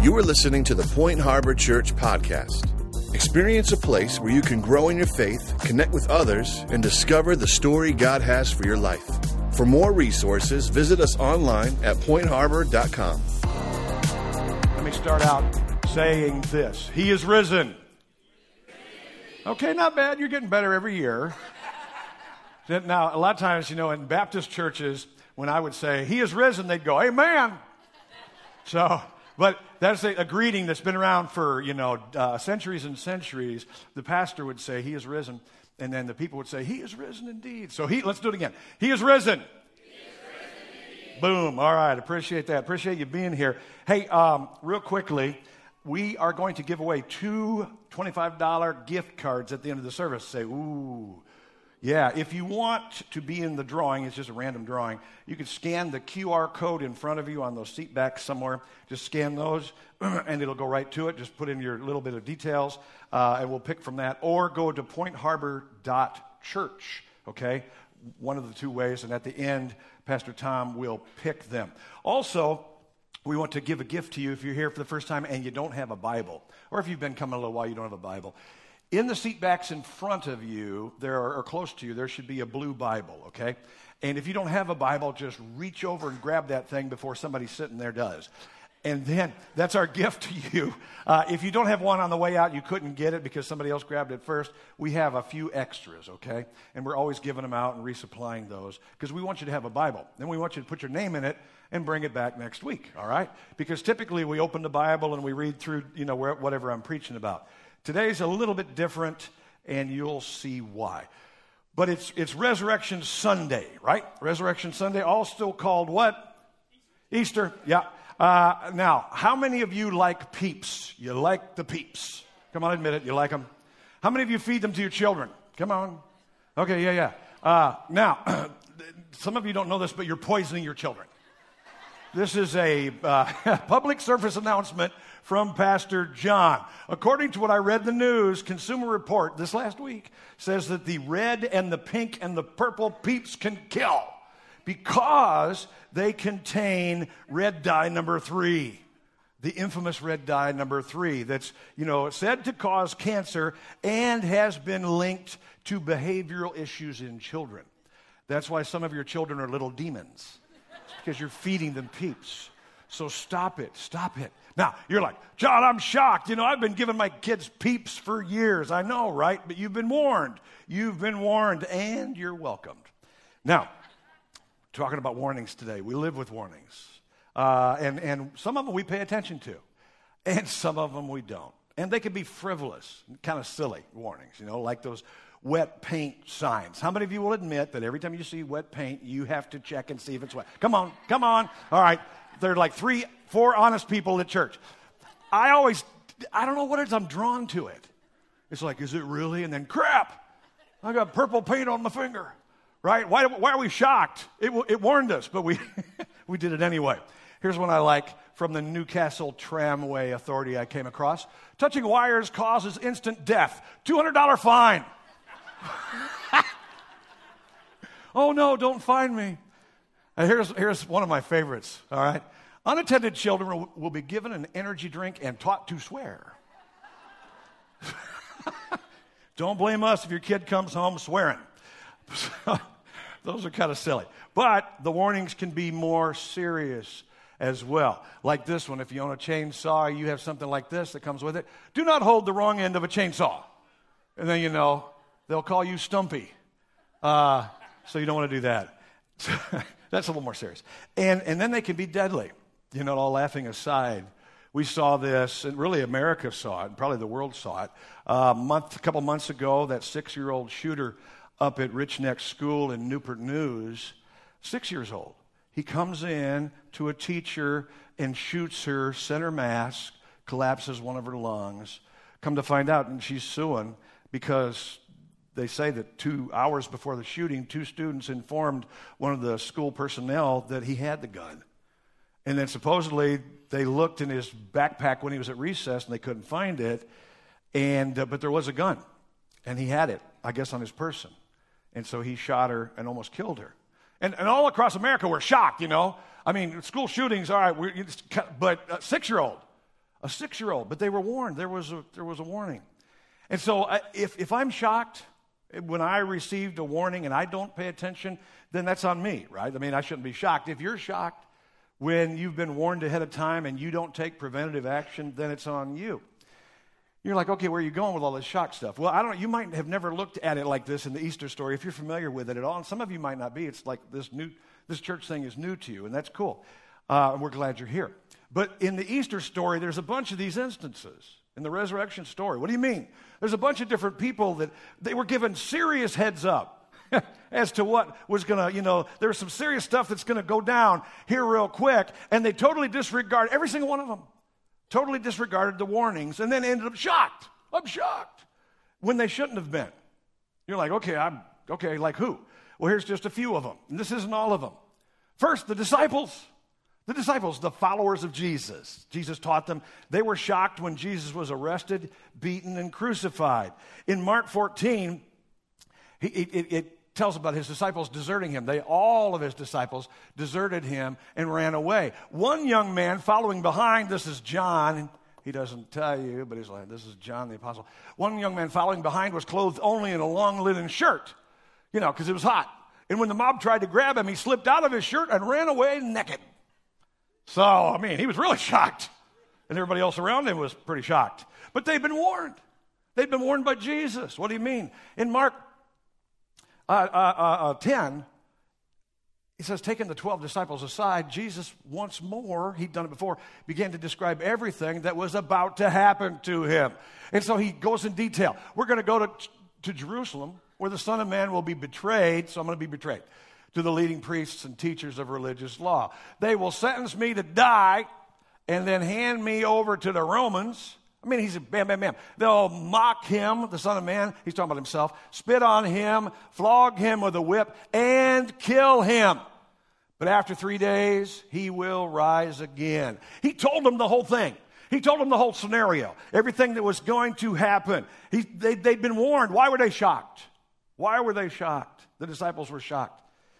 You are listening to the Point Harbor Church podcast. Experience a place where you can grow in your faith, connect with others, and discover the story God has for your life. For more resources, visit us online at pointharbor.com. Let me start out saying this. He is risen. Okay, not bad. You're getting better every year. Now, a lot of times, in Baptist churches, when I would say, he is risen, they'd go, amen. But that's a greeting that's been around for, centuries and centuries. The pastor would say, he is risen. And then the people would say, he is risen indeed. So let's do it again. He is risen. He is risen indeed. Boom. All right. Appreciate that. Appreciate you being here. Hey, real quickly, we are going to give away 2 $25 gift cards at the end of the service. Say, ooh. Yeah, if you want to be in the drawing, it's just a random drawing, you can scan the QR code in front of you on those seat backs somewhere. Just scan those, and it'll go right to it. Just put in your little bit of details, and we'll pick from that. Or go to pointharbor.church, okay? One of the two ways, and at the end, Pastor Tom will pick them. Also, we want to give a gift to you if you're here for the first time and you don't have a Bible, or if you've been coming a little while, you don't have a Bible. In the seat backs in front of you, or close to you, there should be a blue Bible, okay? And if you don't have a Bible, just reach over and grab that thing before somebody sitting there does. And then that's our gift to you. If you don't have one on the way out, you couldn't get it because somebody else grabbed it first, we have a few extras, okay? And we're always giving them out and resupplying those because we want you to have a Bible. Then we want you to put your name in it and bring it back next week, all right? Because typically we open the Bible and we read through, whatever I'm preaching about. Today's a little bit different, and you'll see why. But it's Resurrection Sunday, right? Resurrection Sunday, all still called what? Easter, yeah. Now, how many of you like Peeps? You like the Peeps? Come on, admit it, you like them. How many of you feed them to your children? Come on. Okay, yeah. Now, some of you don't know this, but you're poisoning your children. This is a public service announcement from Pastor John. According to what I read in the news, Consumer Report this last week says that the red and the pink and the purple Peeps can kill because they contain red dye number 3, the infamous red dye number 3 that's, said to cause cancer and has been linked to behavioral issues in children. That's why some of your children are little demons. Because you're feeding them Peeps. So stop it. Now, you're like, John, I'm shocked. I've been giving my kids Peeps for years. I know, right? But you've been warned. And you're welcomed. Now, talking about warnings today. We live with warnings. And some of them we pay attention to. And some of them we don't. And they can be frivolous, kind of silly warnings, like those wet paint signs. How many of you will admit that every time you see wet paint, you have to check and see if it's wet? Come on. All right. There are like 3-4 honest people at church. I don't know what it is, I'm drawn to it. It's like, is it really? And then, crap, I got purple paint on my finger, right? Why are we shocked? It warned us, but we did it anyway. Here's one I like from the Newcastle Tramway Authority I came across. Touching wires causes instant death. $200 fine. Oh no, don't find me. Here's one of my favorites, all right? Unattended children will be given an energy drink and taught to swear. Don't blame us if your kid comes home swearing. Those are kind of silly. But the warnings can be more serious as well. Like this one, if you own a chainsaw, you have something like this that comes with it. Do not hold the wrong end of a chainsaw. And then they'll call you Stumpy. So you don't want to do that. That's a little more serious. And then they can be deadly. All laughing aside, we saw this, and really America saw it, and probably the world saw it. A couple months ago, that 6-year-old shooter up at Rich Neck School in Newport News, 6 years old. He comes in to a teacher and shoots her center mass, collapses one of her lungs. Come to find out, and she's suing because they say that 2 hours before the shooting, 2 students informed one of the school personnel that he had the gun. And then supposedly they looked in his backpack when he was at recess and they couldn't find it. But there was a gun, and he had it, I guess, on his person. And so he shot her and almost killed her. And all across America, we're shocked, I mean, school shootings, all right, but a 6-year-old. a 6-year-old, but they were warned. There was a warning. And so if I'm shocked when I received a warning and I don't pay attention, then that's on me, right? I mean, I shouldn't be shocked. If you're shocked when you've been warned ahead of time and you don't take preventative action, then it's on you. You're like, okay, where are you going with all this shock stuff? Well, you might have never looked at it like this in the Easter story, if you're familiar with it at all. And some of you might not be. It's like this church thing is new to you, and that's cool. And we're glad you're here. But in the Easter story, there's a bunch of these instances. In the resurrection story, what do you mean? There's a bunch of different people that they were given serious heads up as to what was going to, there's some serious stuff that's going to go down here real quick, and they totally disregard every single one of them. Totally disregarded the warnings, and then ended up shocked. I'm shocked. When they shouldn't have been. You're like, okay, like who? Well, here's just a few of them. And this isn't all of them. First, the disciples. The disciples, the followers of Jesus. Jesus taught them. They were shocked when Jesus was arrested, beaten, and crucified. In Mark 14, it tells about his disciples deserting him. All of his disciples deserted him and ran away. One young man following behind, this is John. He doesn't tell you, but he's like, this is John the apostle. One young man following behind was clothed only in a long linen shirt, because it was hot. And when the mob tried to grab him, he slipped out of his shirt and ran away naked. So, he was really shocked. And everybody else around him was pretty shocked. But they've been warned. They've been warned by Jesus. What do you mean? In Mark 10, he says, taking the 12 disciples aside, Jesus once more, he'd done it before, began to describe everything that was about to happen to him. And so he goes in detail. We're going to go to Jerusalem, where the Son of Man will be betrayed, so I'm going to be betrayed, to the leading priests and teachers of religious law. They will sentence me to die and then hand me over to the Romans. He's a bam, bam, bam. They'll mock him, the Son of Man, he's talking about himself, spit on him, flog him with a whip, and kill him. But after 3 days, he will rise again. He told them the whole thing. He told them the whole scenario, everything that was going to happen. They'd been warned. Why were they shocked? Why were they shocked? The disciples were shocked.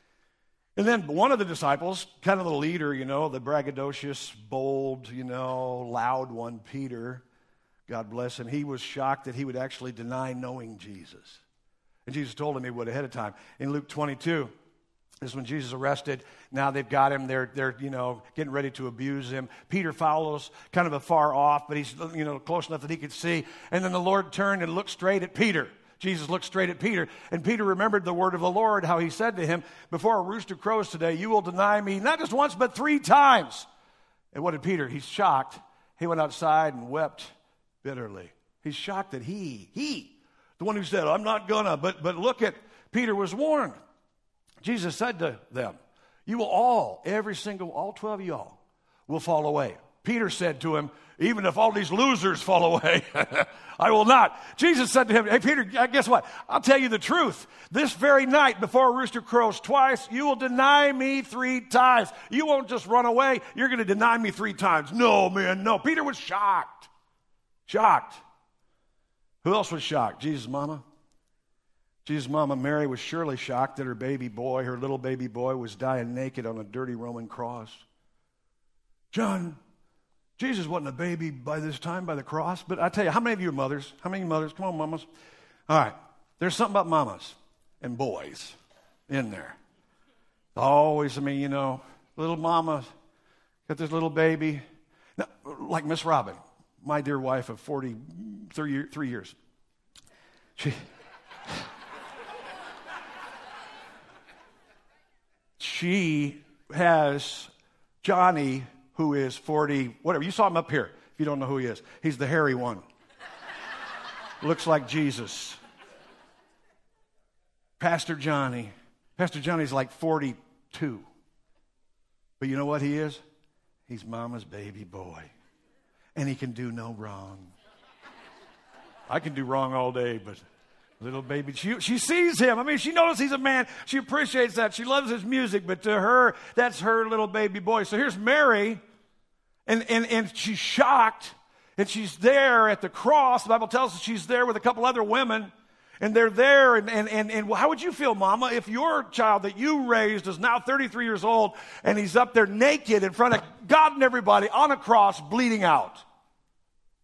And then one of the disciples, kind of the leader, the braggadocious, bold, loud one, Peter, God bless him, he was shocked that he would actually deny knowing Jesus. And Jesus told him he would ahead of time. In Luke 22, this is when Jesus arrested. Now they've got him. They're getting ready to abuse him. Peter follows kind of afar off, but he's, close enough that he could see. And then the Lord turned and looked straight at Peter. Jesus looked straight at Peter, and Peter remembered the word of the Lord, how he said to him, before a rooster crows today, you will deny me not just once, but 3 times. And what did Peter? He's shocked. He went outside and wept bitterly. He's shocked that he, the one who said, I'm not gonna, but look at, Peter was warned. Jesus said to them, you will all 12 of y'all will fall away. Peter said to him, even if all these losers fall away, I will not. Jesus said to him, hey, Peter, guess what? I'll tell you the truth. This very night, before a rooster crows twice, you will deny me 3 times. You won't just run away. You're going to deny me 3 times. No, man, no. Peter was shocked. Shocked. Who else was shocked? Jesus' mama. Jesus' mama, Mary, was surely shocked that her little baby boy, was dying naked on a dirty Roman cross. John, Jesus wasn't a baby by this time by the cross, but I tell you, how many of you are mothers? How many mothers? Come on, mamas. All right. There's something about mamas and boys in there. Always, little mama got this little baby. Now, like Miss Robin, my dear wife of 43 years. She has Johnny, who is 40, whatever. You saw him up here, if you don't know who he is. He's the hairy one. Looks like Jesus. Pastor Johnny. Pastor Johnny's like 42. But you know what he is? He's mama's baby boy. And he can do no wrong. I can do wrong all day, but little baby, she sees him. She knows he's a man. She appreciates that. She loves his music, but to her, that's her little baby boy. So here's Mary, and she's shocked, and she's there at the cross. The Bible tells us she's there with a couple other women, and they're there, and how would you feel, Mama, if your child that you raised is now 33 years old, and he's up there naked in front of God and everybody on a cross, bleeding out?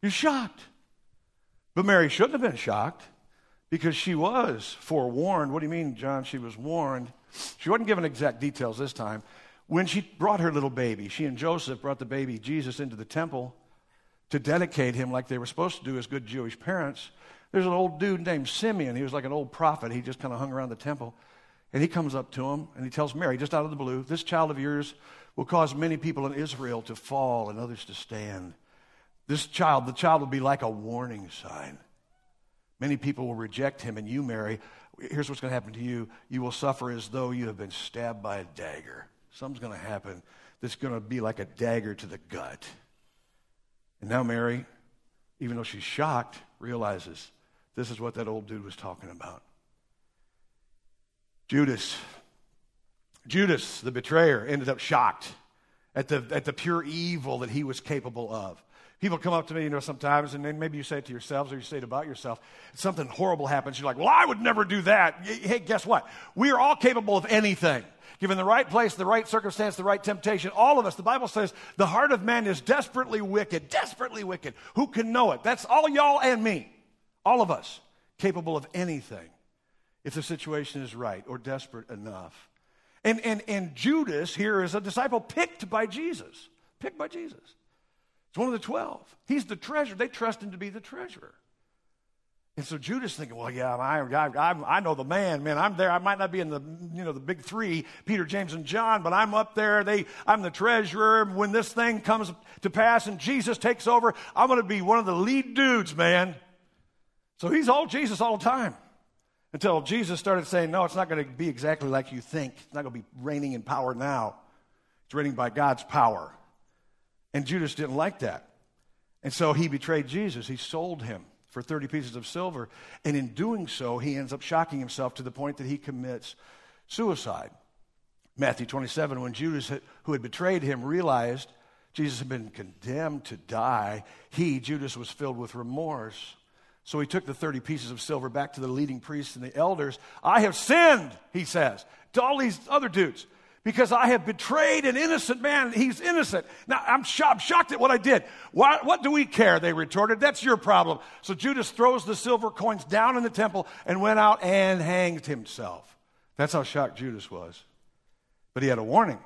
You're shocked. But Mary shouldn't have been shocked because she was forewarned. What do you mean, John? She was warned. She wasn't given exact details this time. When she brought her little baby, she and Joseph brought the baby Jesus into the temple to dedicate him like they were supposed to do as good Jewish parents. There's an old dude named Simeon. He was like an old prophet. He just kind of hung around the temple. And he comes up to him and he tells Mary, just out of the blue, this child of yours will cause many people in Israel to fall and others to stand. The child will be like a warning sign. Many people will reject him, and you, Mary, here's what's going to happen to you. You will suffer as though you have been stabbed by a dagger. Something's going to happen that's going to be like a dagger to the gut. And now Mary, even though she's shocked, realizes this is what that old dude was talking about. Judas, the betrayer, ended up shocked at the pure evil that he was capable of. People come up to me, sometimes, and then maybe you say it to yourselves or you say it about yourself. Something horrible happens. You're like, well, I would never do that. Hey, guess what? We are all capable of anything. Given the right place, the right circumstance, the right temptation, all of us, the Bible says, the heart of man is desperately wicked, desperately wicked. Who can know it? That's all y'all and me. All of us capable of anything if the situation is right or desperate enough. And Judas here is a disciple picked by Jesus. Picked by Jesus. It's one of the 12. He's the treasurer. They trust him to be the treasurer. And so Judas thinking, well, yeah, I know the man. I'm there. I might not be in the big three, Peter, James, and John, but I'm up there. I'm the treasurer. When this thing comes to pass and Jesus takes over, I'm going to be one of the lead dudes, man. So he's all Jesus all the time. Until Jesus started saying, no, it's not going to be exactly like you think. It's not going to be reigning in power now. It's reigning by God's power. And Judas didn't like that. And so he betrayed Jesus. He sold him for 30 pieces of silver. And in doing so, he ends up shocking himself to the point that he commits suicide. Matthew 27, when Judas, who had betrayed him, realized Jesus had been condemned to die, Judas, was filled with remorse. So he took the 30 pieces of silver back to the leading priests and the elders. I have sinned, he says, to all these other dudes, because I have betrayed an innocent man. He's innocent. Now, I'm shocked at what I did. What do we care? They retorted. That's your problem. So Judas throws the silver coins down in the temple and went out and hanged himself. That's how shocked Judas was. But he had a warning.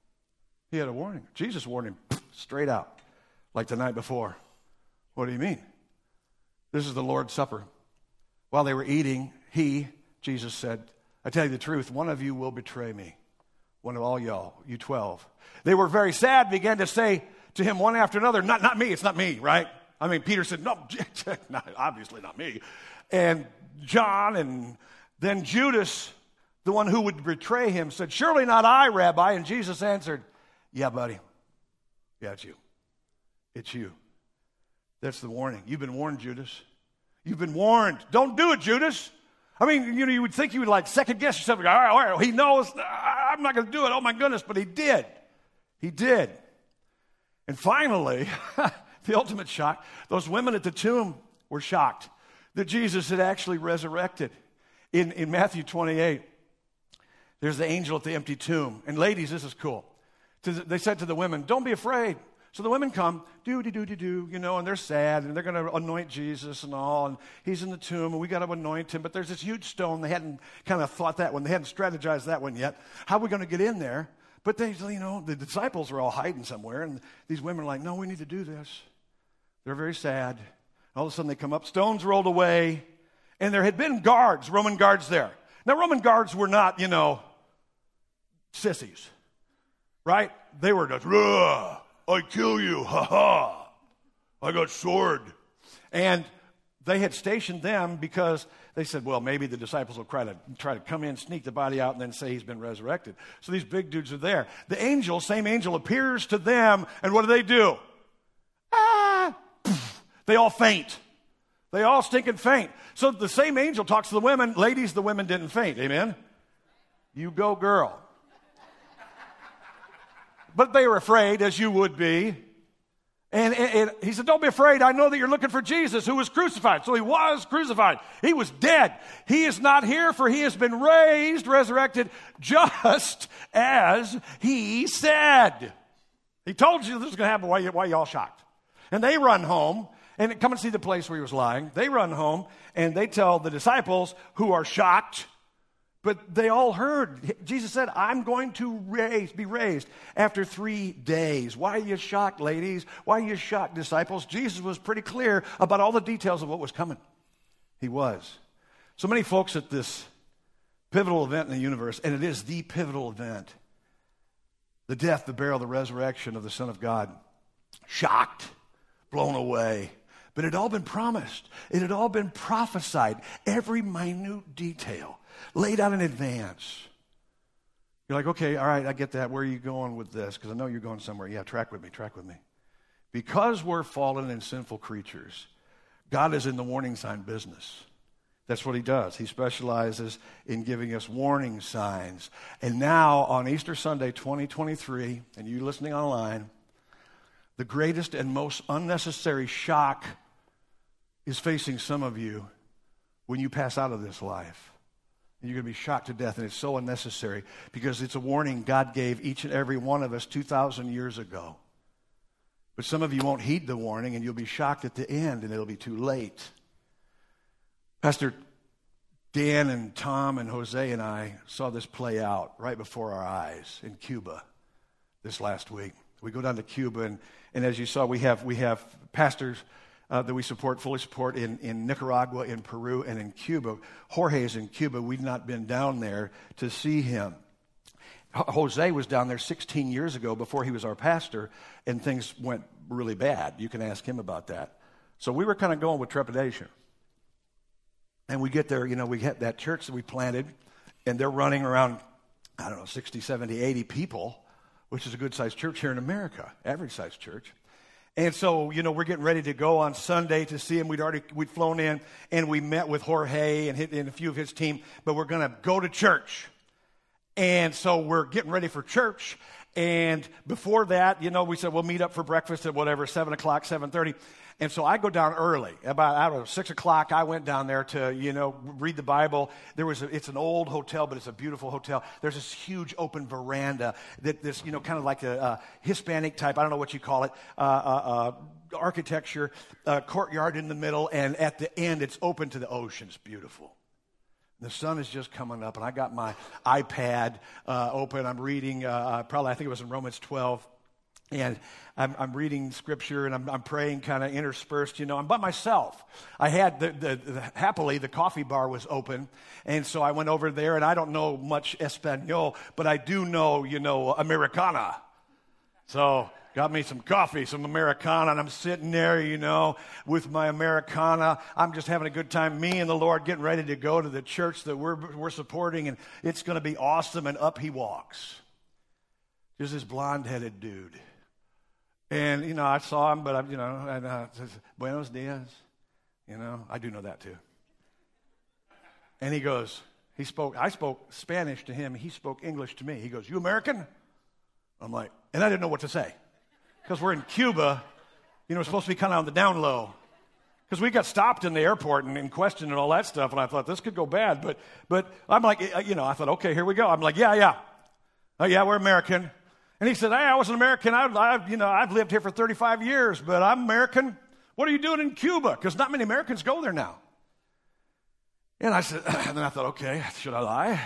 He had a warning. Jesus warned him straight out, like the night before. What do you mean? This is the Lord's Supper. While they were eating, Jesus said, I tell you the truth, one of you will betray me. One of all y'all, you 12. They were very sad, began to say to him one after another, not me, it's not me, right? I mean, Peter said, no, obviously not me. And John, and then Judas, the one who would betray him, said, surely not I, Rabbi. And Jesus answered, yeah, buddy. Yeah, it's you. It's you. That's the warning. You've been warned, Judas. You've been warned. Don't do it, Judas. I mean, you would think you would like second guess yourself. All right, he knows. I'm not going to do it. Oh, my goodness. But he did. He did. And finally, the ultimate shock, those women at the tomb were shocked that Jesus had actually resurrected. In Matthew 28, there's the angel at the empty tomb. And ladies, this is cool. They said to the women, don't be afraid. So the women come, and they're sad, and they're going to anoint Jesus and all, and he's in the tomb, and we got to anoint him, but there's this huge stone. They hadn't kind of thought that one. They hadn't strategized that one yet. How are we going to get in there? But the disciples are all hiding somewhere, and these women are like, no, we need to do this. They're very sad. All of a sudden they come up, stones rolled away, and there had been guards, Roman guards there. Now, Roman guards were not, sissies, right? They were just, ugh. I kill you, ha. I got sword. And they had stationed them because they said, well, maybe the disciples will try to come in, sneak the body out, and then say he's been resurrected. So these big dudes are there. The angel, same angel, appears to them, and what do? They all faint. They all stinking faint. So the same angel talks to the women. Ladies, the women didn't faint. Amen? You go, girl. But they were afraid, as you would be. And he said, don't be afraid. I know that you're looking for Jesus, who was crucified. So he was crucified. He was dead. He is not here, for he has been resurrected, just as he said. He told you this was going to happen. Why are you all shocked? And they run home, and come and see the place where he was lying. They run home, and they tell the disciples, who are shocked, but they all heard. Jesus said, I'm going to be raised after 3 days. Why are you shocked, ladies? Why are you shocked, disciples? Jesus was pretty clear about all the details of what was coming. He was. So many folks at this pivotal event in the universe, and it is the pivotal event, the death, the burial, the resurrection of the Son of God, shocked, blown away. But it had all been promised. It had all been prophesied. Every minute detail laid out in advance. You're like, okay, all right, I get that. Where are you going with this? Because I know you're going somewhere. Yeah, track with me. Because we're fallen and sinful creatures, God is in the warning sign business. That's what he does. He specializes in giving us warning signs. And now, on Easter Sunday 2023, and you listening online, the greatest and most unnecessary shock is facing some of you when you pass out of this life. And you're going to be shocked to death, and it's so unnecessary because it's a warning God gave each and every one of us 2,000 years ago. But some of you won't heed the warning, and you'll be shocked at the end, and it'll be too late. Pastor Dan and Tom and Jose and I saw this play out right before our eyes in Cuba this last week. We go down to Cuba, and as you saw, we have pastors that we fully support in Nicaragua, in Peru, and in Cuba. Jorge's in Cuba. We've not been down there to see him. Jose was down there 16 years ago before he was our pastor, and things went really bad. You can ask him about that. So we were kind of going with trepidation. And we get there, we get that church that we planted, and they're running around, 60, 70, 80 people, which is a good-sized church here in America, average-sized church. And so, we're getting ready to go on Sunday to see him. We'd flown in, and we met with Jorge and a few of his team, but we're going to go to church. And so we're getting ready for church. And before that, we said we'll meet up for breakfast at 7 o'clock, 7:30. And so I go down early. About, 6 o'clock, I went down there to, read the Bible. It's an old hotel, but it's a beautiful hotel. There's this huge open veranda that's, kind of like a Hispanic type, I don't know what you call it, architecture, courtyard in the middle, and at the end, it's open to the ocean. It's beautiful. The sun is just coming up, and I got my iPad open. I'm reading, I think it was in Romans 12. And I'm reading scripture, and I'm praying kind of interspersed, I'm by myself. I had, happily, the coffee bar was open, and so I went over there, and I don't know much Espanol, but I do know, Americana. So got me some coffee, some Americana, and I'm sitting there, with my Americana. I'm just having a good time, me and the Lord getting ready to go to the church that we're supporting, and it's going to be awesome, and up he walks. Just this blonde-headed dude. And, I saw him, but, says, Buenos dias. I do know that too. And I spoke Spanish to him. He spoke English to me. He goes, you American? I'm like, and I didn't know what to say. Because we're in Cuba, we're supposed to be kind of on the down low. Because we got stopped in the airport and questioned and all that stuff, and I thought, this could go bad. But I'm like, I thought, okay, here we go. I'm like, yeah. Oh, yeah, we're American. And he said, hey, I was an American. I've lived here for 35 years, but I'm American. What are you doing in Cuba? Because not many Americans go there now. And I said, and then I thought, okay, should I lie?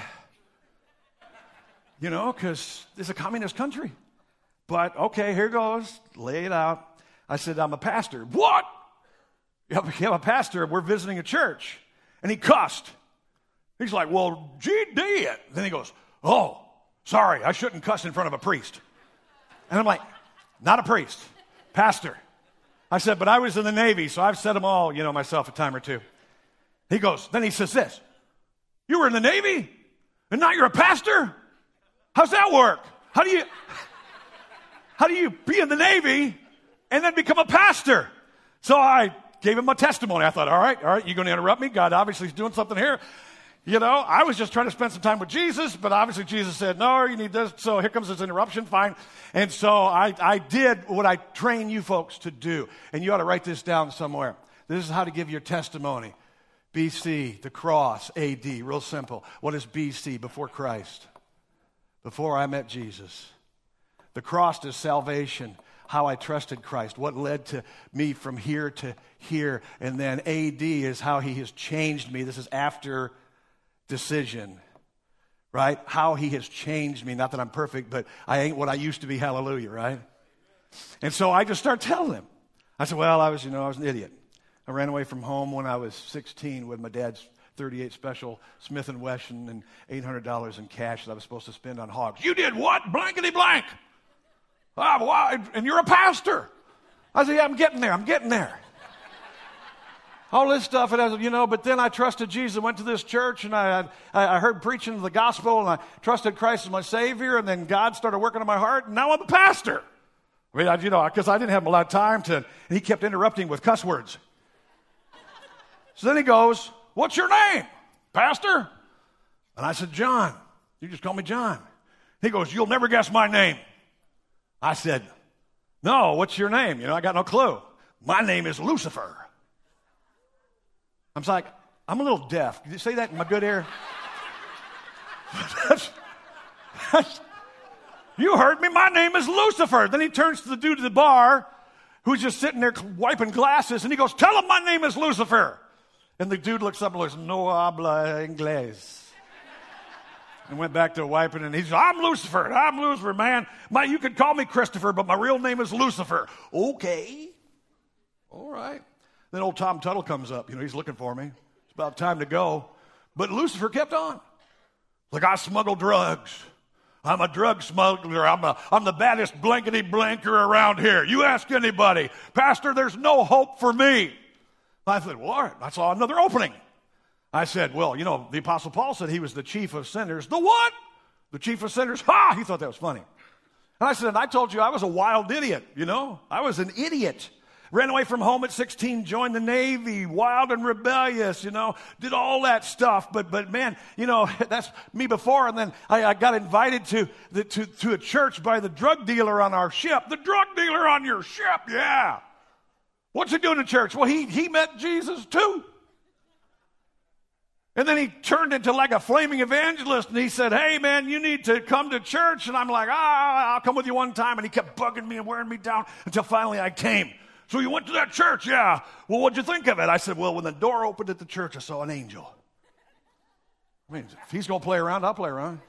Because it's a communist country. But, okay, here goes. Lay it out. I said, I'm a pastor. What? Yeah, I'm a pastor. We're visiting a church. And he cussed. He's like, well, gee, did. Then he goes, oh. Sorry, I shouldn't cuss in front of a priest. And I'm like, not a priest, pastor. I said, but I was in the Navy, so I've said them all, myself a time or two. Then he says this, you were in the Navy and now you're a pastor? How's that work? How do you be in the Navy and then become a pastor? So I gave him my testimony. I thought, all right, you're going to interrupt me? God obviously is doing something here. I was just trying to spend some time with Jesus, but obviously Jesus said, no, you need this. So here comes this interruption, fine. And so I did what I train you folks to do. And you ought to write this down somewhere. This is how to give your testimony. BC, the cross, AD, real simple. What is BC? Before Christ. Before I met Jesus. The cross is salvation. How I trusted Christ, what led to me from here to here. And then AD is how he has changed me. This is after decision, right? How he has changed me. Not that I'm perfect, but I ain't what I used to be. Hallelujah, right? And so I just started telling him. I said, well, I was an idiot. I ran away from home when I was 16 with my dad's 38 Special Smith & Wesson and $800 in cash that I was supposed to spend on hogs. You did what? Blankety blank. And you're a pastor. I said, yeah, I'm getting there. All this stuff, and I said, but then I trusted Jesus. I went to this church, and I heard preaching of the gospel, and I trusted Christ as my Savior, and then God started working on my heart, and now I'm a pastor. I mean, because I didn't have a lot of time and he kept interrupting with cuss words. So then he goes, what's your name, Pastor? And I said, John. You just call me John. He goes, you'll never guess my name. I said, no, what's your name? I got no clue. My name is Lucifer. I'm like, I'm a little deaf. Did you say that in my good ear? You heard me. My name is Lucifer. Then he turns to the dude at the bar who's just sitting there wiping glasses, and he goes, tell him my name is Lucifer. And the dude looks up and goes, no habla inglés. And went back to wiping, and he said, I'm Lucifer, man. You could call me Christopher, but my real name is Lucifer. Okay. All right. Then old Tom Tuttle comes up. He's looking for me. It's about time to go. But Lucifer kept on. Like, I smuggle drugs. I'm a drug smuggler. I'm the baddest blankety blanker around here. You ask anybody. Pastor, there's no hope for me. I said, well, all right. I saw another opening. I said, well, the Apostle Paul said he was the chief of sinners. The what? The chief of sinners? Ha! He thought that was funny. And I said, I told you I was a wild idiot, I was an idiot. Ran away from home at 16, joined the Navy, wild and rebellious, did all that stuff. But man, that's me before. And then I got invited to a church by the drug dealer on our ship. The drug dealer on your ship, yeah. What's he doing in church? Well, he met Jesus too. And then he turned into like a flaming evangelist, and he said, hey, man, you need to come to church. And I'm like, I'll come with you one time. And he kept bugging me and wearing me down until finally I came. So you went to that church? Yeah. Well, what'd you think of it? I said, well, when the door opened at the church, I saw an angel. I mean, if he's going to play around, I'll play around.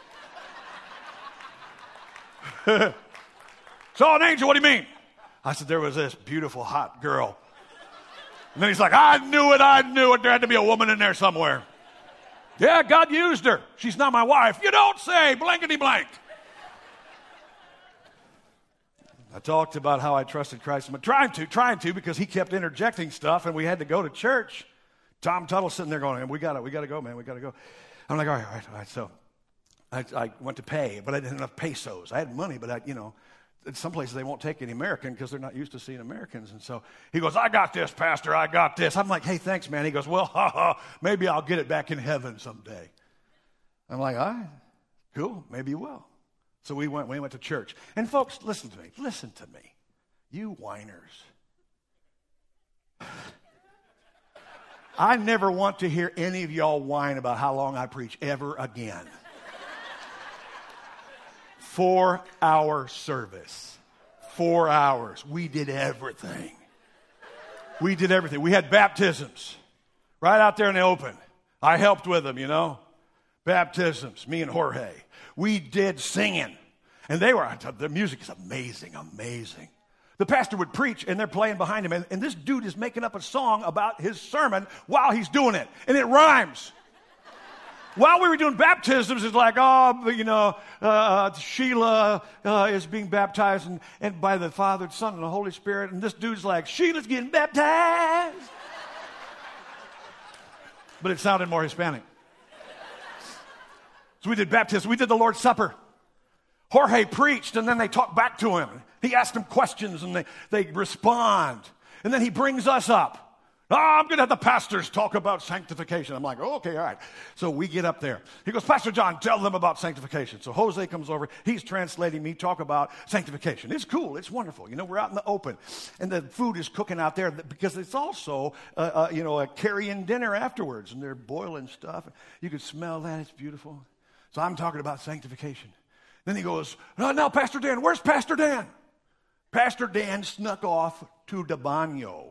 Saw an angel, what do you mean? I said, there was this beautiful, hot girl. And then he's like, I knew it. There had to be a woman in there somewhere. Yeah, God used her. She's not my wife. You don't say, blankety blank. I talked about how I trusted Christ. I'm trying to, because he kept interjecting stuff, and we had to go to church. Tom Tuttle sitting there going, we got to go, man, we got to go. I'm like, all right. So I went to pay, but I didn't have enough pesos. I had money, but in some places they won't take any American because they're not used to seeing Americans. And so he goes, I got this, Pastor, I got this. I'm like, hey, thanks, man. He goes, well, maybe I'll get it back in heaven someday. I'm like, all right, cool, maybe you will. So we went to church. And folks, listen to me. You whiners. I never want to hear any of y'all whine about how long I preach ever again. 4-hour service. 4 hours. We did everything. We had baptisms right out there in the open. I helped with them, Baptisms, me and Jorge. We did singing. And the music is amazing. The pastor would preach, and they're playing behind him. And this dude is making up a song about his sermon while he's doing it. And it rhymes. While we were doing baptisms, it's like, Sheila is being baptized and by the Father, Son, and the Holy Spirit. And this dude's like, Sheila's getting baptized. But it sounded more Hispanic. So we did baptism. We did the Lord's Supper. Jorge preached, and then they talked back to him. He asked them questions, and they respond. And then he brings us up. I'm going to have the pastors talk about sanctification. I'm like, okay, all right. So we get up there. He goes, Pastor John, tell them about sanctification. So Jose comes over. He's translating me, talk about sanctification. It's cool. It's wonderful. We're out in the open. And the food is cooking out there because it's also, a carry-in dinner afterwards. And they're boiling stuff. You can smell that. It's beautiful. So I'm talking about sanctification. Then he goes, "No, now, Pastor Dan, where's Pastor Dan?" Pastor Dan snuck off to the baño,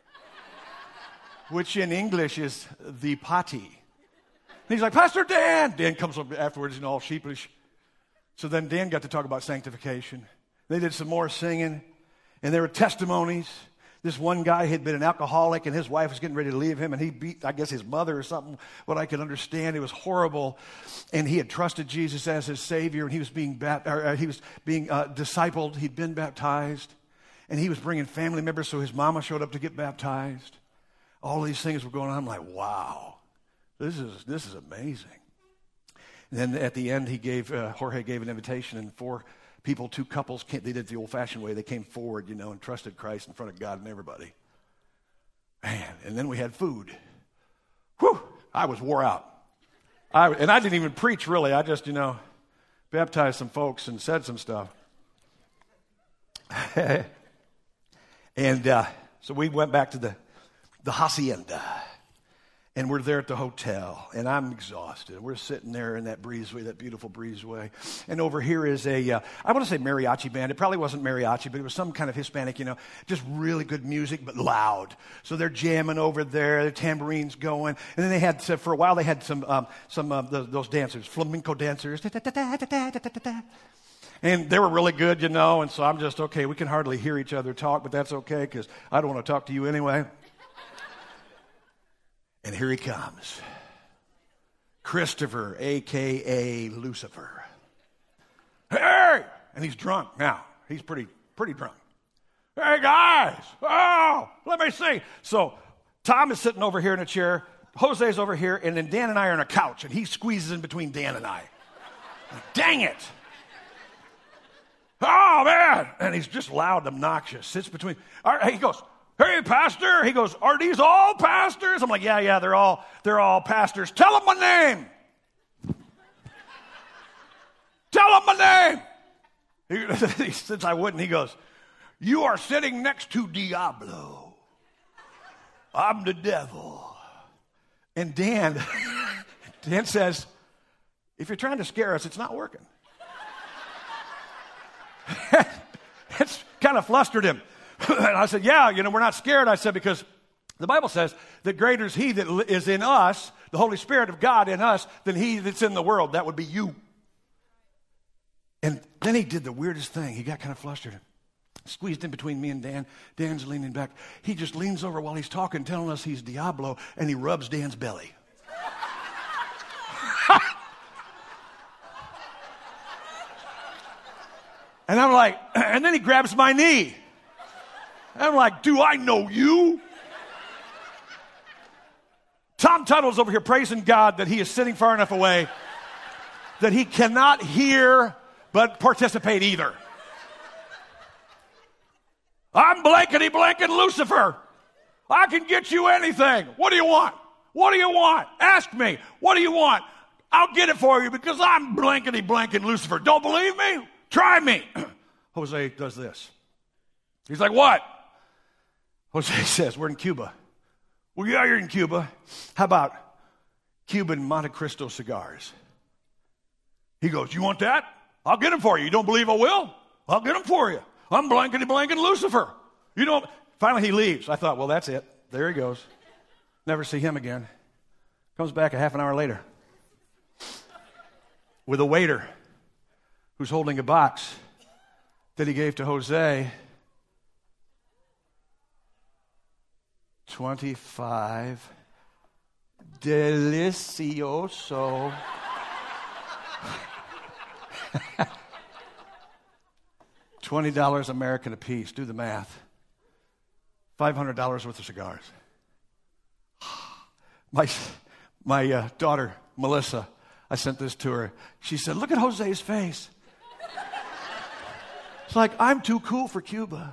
which in English is the potty. And he's like, "Pastor Dan!" Dan comes up afterwards, all sheepish. So then Dan got to talk about sanctification. They did some more singing, and there were testimonies. This one guy had been an alcoholic, and his wife was getting ready to leave him, and he beat, I guess, his mother or something, what I could understand. It was horrible. And he had trusted Jesus as his Savior, and he was being discipled. He'd been baptized, and he was bringing family members, so his mama showed up to get baptized. All these things were going on. I'm like, wow, this is amazing. And then at the end, Jorge gave an invitation, and 4 people, 2 couples, they did it the old-fashioned way. They came forward, and trusted Christ in front of God and everybody. Man, and then we had food. Whew, I was wore out. And I didn't even preach, really. I just, baptized some folks and said some stuff. And so we went back to the hacienda. And we're there at the hotel, and I'm exhausted. We're sitting there in that breezeway, that beautiful breezeway. And over here is I want to say mariachi band. It probably wasn't mariachi, but it was some kind of Hispanic, just really good music, but loud. So they're jamming over there, the tambourines going. And then they had, for a while, they had some those dancers, flamenco dancers. And they were really good, and so I'm just, okay, we can hardly hear each other talk, but that's okay, because I don't want to talk to you anyway. And here he comes, Christopher, a.k.a. Lucifer. Hey! And he's drunk now. He's pretty drunk. Hey, guys! Oh, let me see. So Tom is sitting over here in a chair. Jose's over here. And then Dan and I are on a couch. And he squeezes in between Dan and I. Dang it! Oh, man! And he's just loud and obnoxious. Sits between. He goes, "Hey, pastor." He goes, "Are these all pastors?" I'm like, yeah, they're all pastors. Tell them my name. Tell them my name. Since I wouldn't, he goes, "You are sitting next to Diablo. I'm the devil." And Dan says, "If you're trying to scare us, it's not working." It's kind of flustered him. And I said, "Yeah, we're not scared." I said, because the Bible says that greater is he that is in us, the Holy Spirit of God in us, than he that's in the world. That would be you. And then he did the weirdest thing. He got kind of flustered. Squeezed in between me and Dan. Dan's leaning back. He just leans over while he's talking, telling us he's Diablo, and he rubs Dan's belly. And I'm like, and then he grabs my knee. I'm like, "Do I know you?" Tom Tuttle's over here praising God that he is sitting far enough away that he cannot hear but participate either. "I'm blankety-blanking Lucifer. I can get you anything. What do you want? What do you want? Ask me. What do you want? I'll get it for you because I'm blankety-blanking Lucifer. Don't believe me? Try me." Jose does this. He's like, "What?" Jose says, "We're in Cuba." "Well, yeah, you're in Cuba. How about Cuban Monte Cristo cigars?" He goes, "You want that? I'll get them for you. You don't believe I will? I'll get them for you. I'm blankety-blanking Lucifer. You don't." Finally, he leaves. I thought, well, that's it. There he goes. Never see him again. Comes back a half an hour later with a waiter who's holding a box that he gave to Jose. 25 delicioso $20 American apiece. Do the math. $500 worth of cigars. My daughter, Melissa, I sent this to her. She said, "Look at Jose's face. It's like, I'm too cool for Cuba."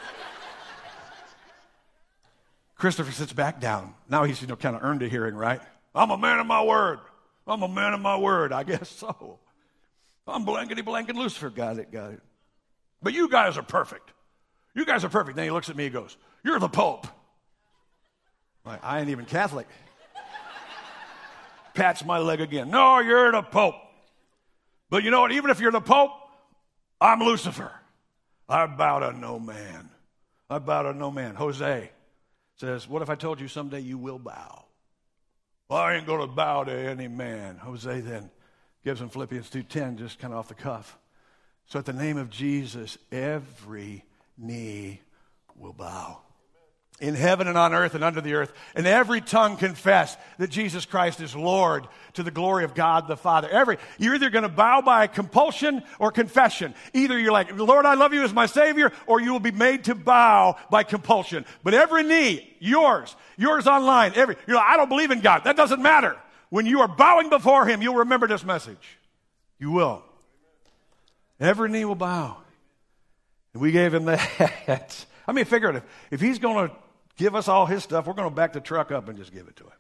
Christopher sits back down. Now he's, kind of earned a hearing, right? "I'm a man of my word. I'm a man of my word." I guess so. "I'm blankety-blanking Lucifer." Got it. "But you guys are perfect. You guys are perfect." Then he looks at me and goes, "You're the Pope." Like, I ain't even Catholic. Pats my leg again. "No, you're the Pope." But you know what? Even if you're the Pope, I'm Lucifer. I bow to no man. I bow to no man. Jose says, what if I told you someday you will bow? Well, I ain't going to bow to any man. Jose then gives him Philippians 2:10, just kind of off the cuff. So at the name of Jesus, every knee will bow. In heaven and on earth and under the earth, and every tongue confess that Jesus Christ is Lord to the glory of God the Father. You're either going to bow by compulsion or confession. Either you're like, Lord, I love you as my Savior, or you will be made to bow by compulsion. But every knee, yours online, you're like, I don't believe in God. That doesn't matter. When you are bowing before Him, you'll remember this message. You will. Every knee will bow. And we gave Him that. I mean, figure it. If He's going to give us all His stuff, we're going to back the truck up and just give it to Him.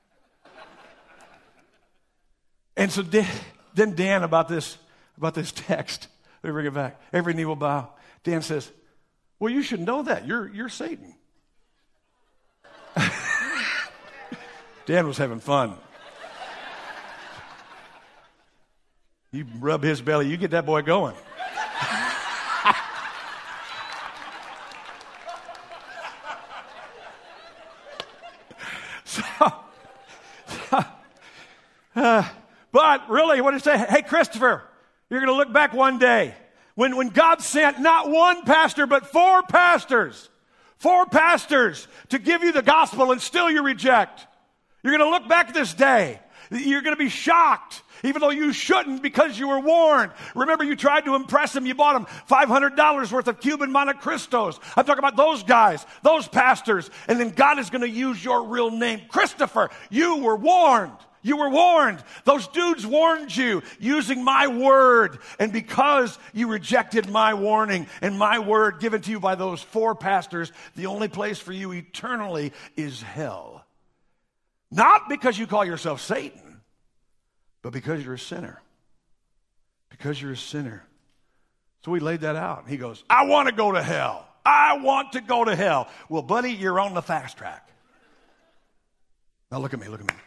And so then Dan, about this text, let me bring it back. Every knee will bow. Dan says, well, you should know that. You're Satan. Dan was having fun. You rub his belly, you get that boy going. But really, what did it say? Hey, Christopher, you're going to look back one day when God sent not one pastor, but 4 pastors. 4 pastors to give you the gospel and still you reject. You're going to look back this day. You're going to be shocked, even though you shouldn't because you were warned. Remember, you tried to impress him. You bought him $500 worth of Cuban Monte Cristos. I'm talking about those guys, those pastors. And then God is going to use your real name. Christopher, you were warned. You were warned. Those dudes warned you using my word. And because you rejected my warning and my word given to you by those 4 pastors, the only place for you eternally is hell. Not because you call yourself Satan, but because you're a sinner. Because you're a sinner. So we laid that out. He goes, I want to go to hell. I want to go to hell. Well, buddy, you're on the fast track. Now look at me.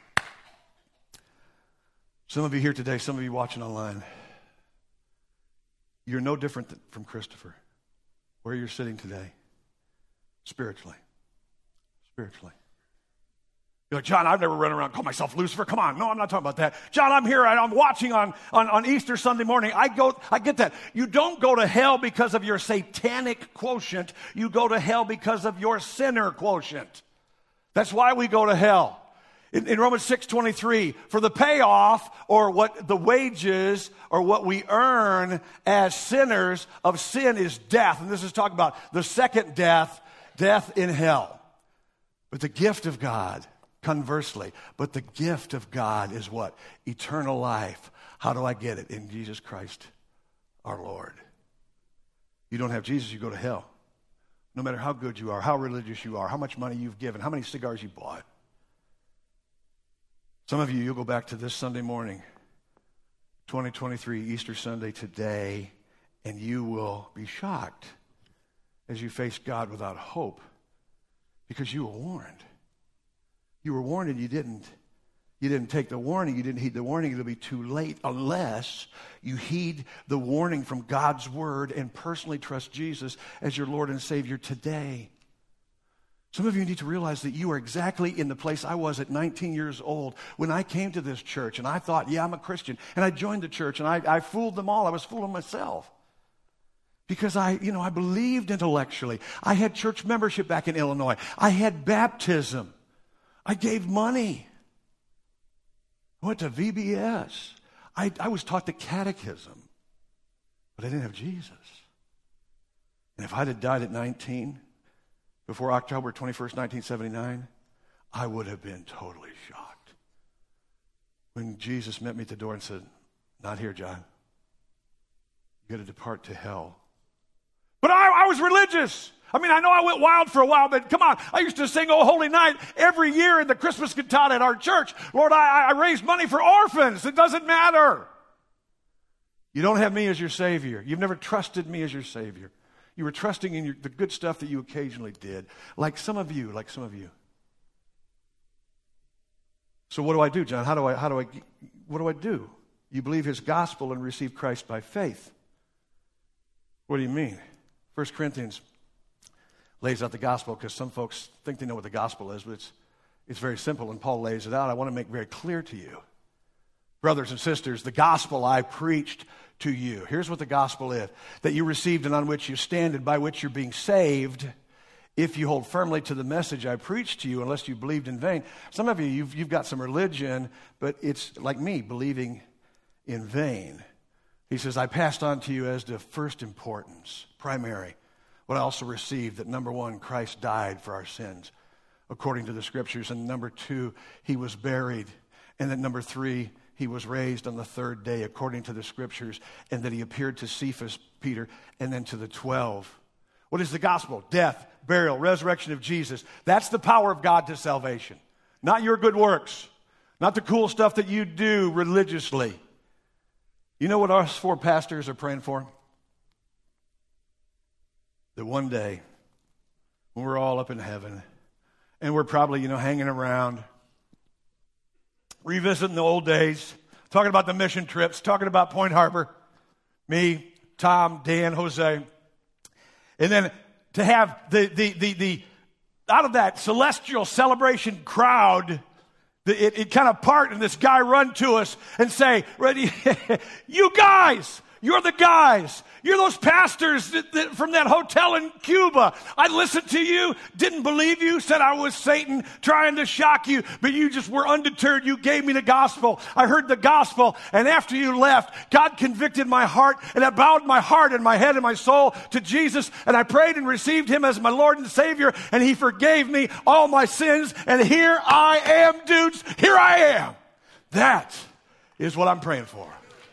Some of you here today, some of you watching online, you're no different from Christopher, where you're sitting today, spiritually. You're like, John, I've never run around and call myself Lucifer. Come on. No, I'm not talking about that. John, I'm here and I'm watching on Easter Sunday morning. I get that. You don't go to hell because of your satanic quotient. You go to hell because of your sinner quotient. That's why we go to hell. In Romans 6:23, for the payoff or what the wages or what we earn as sinners of sin is death. And this is talking about the second death in hell. But the gift of God, conversely, but the gift of God is what? Eternal life. How do I get it? In Jesus Christ, our Lord. You don't have Jesus, you go to hell. No matter how good you are, how religious you are, how much money you've given, how many cigars you bought. Some of you, you'll go back to this Sunday morning, 2023, Easter Sunday today, and you will be shocked as you face God without hope because you were warned. You were warned and you didn't take the warning. You didn't heed the warning. It'll be too late unless you heed the warning from God's word and personally trust Jesus as your Lord and Savior today. Some of you need to realize that you are exactly in the place I was at 19 years old when I came to this church and I thought, yeah, I'm a Christian. And I joined the church and I fooled them all. I was fooling myself. Because I believed intellectually. I had church membership back in Illinois. I had baptism. I gave money. I went to VBS. I was taught the catechism. But I didn't have Jesus. And if I'd have died at 19, before October 21st, 1979, I would have been totally shocked. When Jesus met me at the door and said, not here, John. You're going to depart to hell. But I was religious. I mean, I know I went wild for a while, but come on. I used to sing Oh Holy Night every year in the Christmas cantata at our church. Lord, I raised money for orphans. It doesn't matter. You don't have me as your Savior. You've never trusted me as your Savior. You were trusting in the good stuff that you occasionally did, like some of you. So what do I do, John? What do I do? You believe his gospel and receive Christ by faith. What do you mean? 1 Corinthians lays out the gospel because some folks think they know what the gospel is, but it's very simple, and Paul lays it out. I want to make very clear to you. Brothers and sisters, the gospel I preached to you. Here's what the gospel is. That you received and on which you stand and by which you're being saved if you hold firmly to the message I preached to you, unless you believed in vain. Some of you, you've got some religion, but it's like me, believing in vain. He says, I passed on to you as to first importance, primary, what I also received, that number one, Christ died for our sins, according to the scriptures, and number two, he was buried, and that number three, he was raised on the third day, according to the scriptures, and that he appeared to Cephas, Peter, and then to the 12. What is the gospel? Death, burial, resurrection of Jesus. That's the power of God to salvation. Not your good works. Not the cool stuff that you do religiously. You know what us four pastors are praying for? That one day, when we're all up in heaven, and we're probably, hanging around, revisiting the old days, talking about the mission trips, talking about Point Harbor, me, Tom, Dan, Jose, and then to have the out of that celestial celebration crowd, it kind of part, and this guy run to us and say, "Ready, you guys, you're the guys. You're those pastors from that hotel in Cuba. I listened to you, didn't believe you, said I was Satan trying to shock you, but you just were undeterred. You gave me the gospel. I heard the gospel, and after you left, God convicted my heart, and I bowed my heart and my head and my soul to Jesus, and I prayed and received him as my Lord and Savior, and he forgave me all my sins, and here I am, dudes. Here I am." That is what I'm praying for.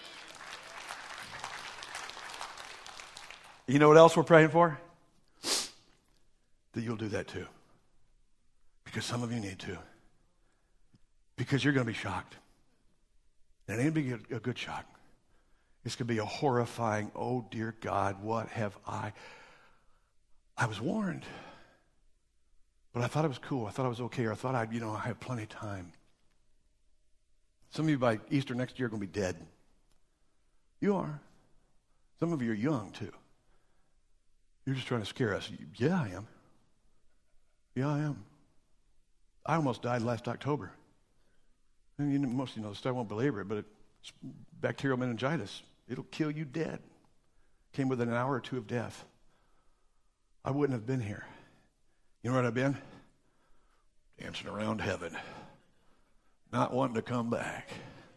You know what else we're praying for? That you'll do that too. Because some of you need to. Because you're going to be shocked. And it ain't going to be a good shock. It's going to be a horrifying, oh dear God, what have I was warned. But I thought it was cool. I thought I was okay. Or I thought I have plenty of time. Some of you by Easter next year are going to be dead. You are. Some of you are young too. You're just trying to scare us. Yeah, I am. Yeah, I am. I almost died last October. And most of you know this, I won't belabor it, but it's bacterial meningitis. It'll kill you dead. Came within an hour or two of death. I wouldn't have been here. You know where I've been? Dancing around heaven. Not wanting to come back.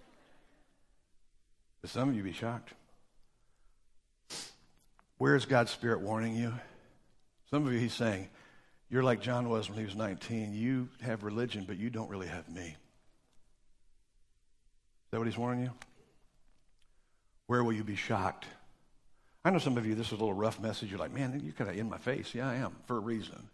But some of you be shocked. Where is God's Spirit warning you? Some of you, he's saying, you're like John was when he was 19. You have religion, but you don't really have me. Is that what he's warning you? Where will you be shocked? I know some of you, this is a little rough message. You're like, man, you're kind of in my face. Yeah, I am, for a reason.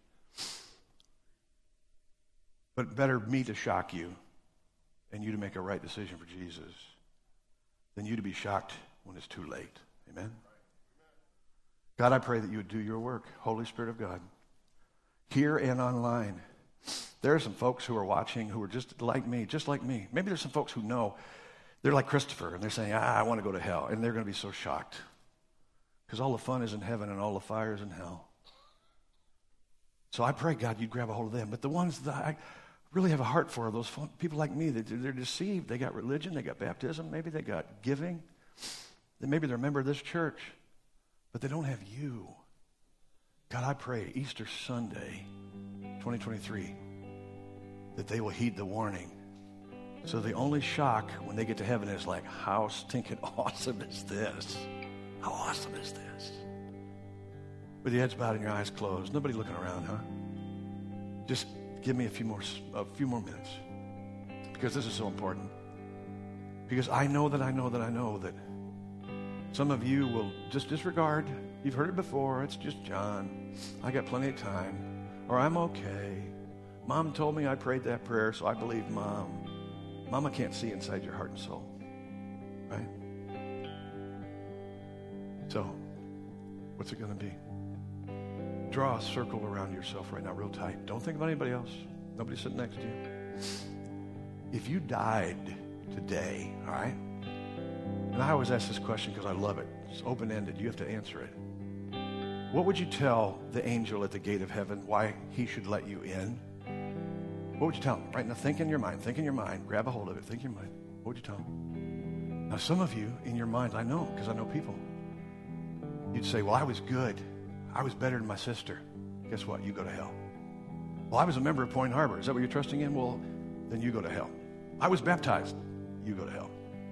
But better me to shock you and you to make a right decision for Jesus than you to be shocked when it's too late. Amen? God, I pray that you would do your work, Holy Spirit of God, here and online. There are some folks who are watching who are just like me. Maybe there's some folks who know. They're like Christopher, and they're saying, I want to go to hell. And they're going to be so shocked because all the fun is in heaven and all the fire is in hell. So I pray, God, you'd grab a hold of them. But the ones that I really have a heart for are those people like me. They're deceived. They got religion. They got baptism. Maybe they got giving. Maybe they're a member of this church. But they don't have you. God, I pray Easter Sunday, 2023, that they will heed the warning. So the only shock when they get to heaven is like, how stinking awesome is this? How awesome is this? With your heads bowed and your eyes closed. Nobody looking around, huh? Just give me a few more minutes. Because this is so important. Because I know that some of you will just disregard. You've heard it before. It's just John. I got plenty of time. Or I'm okay. Mom told me I prayed that prayer, so I believe Mom. Mama can't see inside your heart and soul. Right? So, what's it going to be? Draw a circle around yourself right now real tight. Don't think about anybody else. Nobody sitting next to you. If you died today, all right? And I always ask this question because I love it. It's open-ended. You have to answer it. What would you tell the angel at the gate of heaven why he should let you in? What would you tell him? Right now, think in your mind. Grab a hold of it. Think in your mind. What would you tell him? Now, some of you, in your mind, I know, because I know people. You'd say, well, I was good. I was better than my sister. Guess what? You go to hell. Well, I was a member of Point Harbor. Is that what you're trusting in? Well, then you go to hell. I was baptized. You go to hell.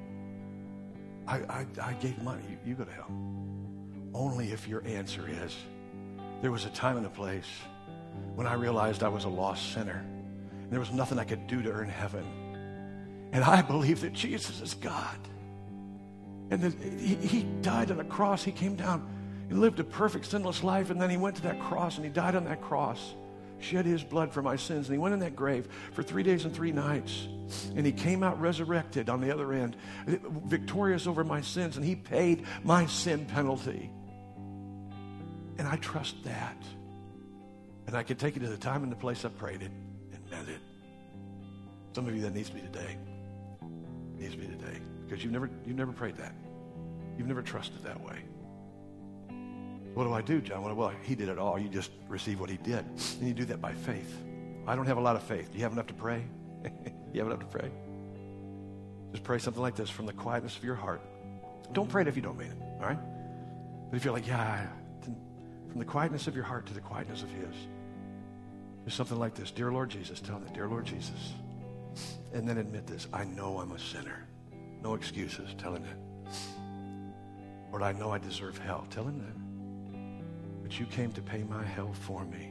I gave money. You go to hell. Only if your answer is, there was a time and a place when I realized I was a lost sinner. And there was nothing I could do to earn heaven. And I believe that Jesus is God. And that he died on a cross. He came down and lived a perfect, sinless life. And then he went to that cross and he died on that cross. Shed his blood for my sins. And he went in that grave for 3 days and 3 nights. And he came out resurrected on the other end, victorious over my sins. And he paid my sin penalty. And I trust that. And I can take it to the time and the place I prayed it and meant it. Some of you, that needs to be today. Needs to be today. Because you've never prayed that. You've never trusted that way. What do I do, John? Well, he did it all. You just receive what he did. And you do that by faith. I don't have a lot of faith. Do you have enough to pray? You have enough to pray? Just pray something like this from the quietness of your heart. Don't pray it if you don't mean it, all right? But if you're like, from the quietness of your heart to the quietness of his. Just something like this. Dear Lord Jesus, tell him that. Dear Lord Jesus. And then admit this. I know I'm a sinner. No excuses. Tell him that. Lord, I know I deserve hell. Tell him that. But you came to pay my hell for me.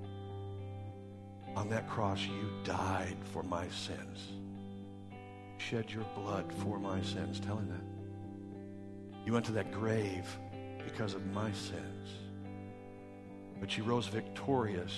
On that cross, you died for my sins. Shed your blood for my sins. Tell him that. You went to that grave because of my sins. But you rose victorious,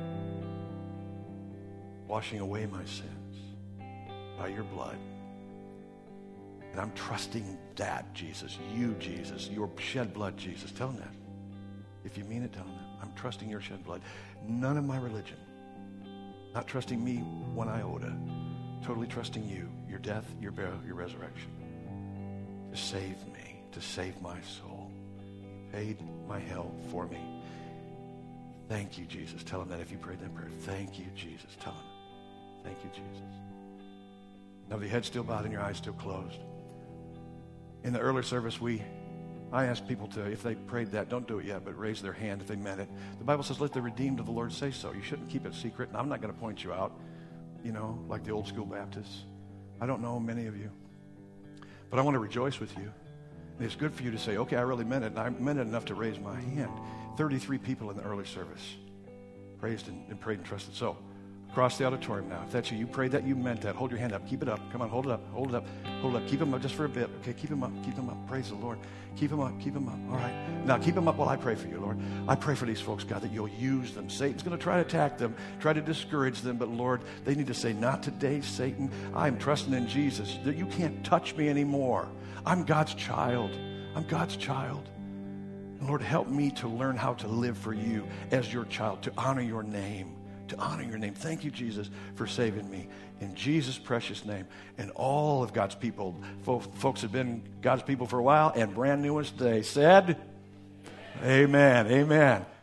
washing away my sins by your blood. And I'm trusting that, Jesus. You, Jesus. Your shed blood, Jesus. Tell him that. If you mean it, tell him that. I'm trusting your shed blood. None of my religion. Not trusting me 1 iota. Totally trusting you. Your death, your burial, your resurrection. To save me. To save my soul. You paid my hell for me. Thank you, Jesus. Tell him that if you prayed that prayer. Thank you, Jesus. Tell him. Thank you, Jesus. Now, with your head still bowed and your eyes still closed. In the earlier service, I asked people to, if they prayed that, don't do it yet, but raise their hand if they meant it. The Bible says, let the redeemed of the Lord say so. You shouldn't keep it secret. And I'm not going to point you out, like the old school Baptists. I don't know many of you. But I want to rejoice with you. And it's good for you to say, okay, I really meant it. And I meant it enough to raise my hand. 33 people in the early service praised and prayed and trusted. So, across the auditorium now, if that's you prayed that, you meant that. Hold your hand up. Keep it up. Come on, hold it up. Hold it up. Hold it up. Keep them up just for a bit. Okay, keep them up. Keep them up. Praise the Lord. Keep them up. Keep them up. All right. Now, keep them up while I pray for you, Lord. I pray for these folks, God, that you'll use them. Satan's going to try to attack them, try to discourage them, but Lord, they need to say, not today, Satan. I'm trusting in Jesus. That you can't touch me anymore. I'm God's child. I'm God's child. And Lord, help me to learn how to live for you as your child, to honor your name. To honor your name. Thank you, Jesus, for saving me. In Jesus' precious name. And all of God's people, folks have been God's people for a while and brand new ones today, said, amen, amen.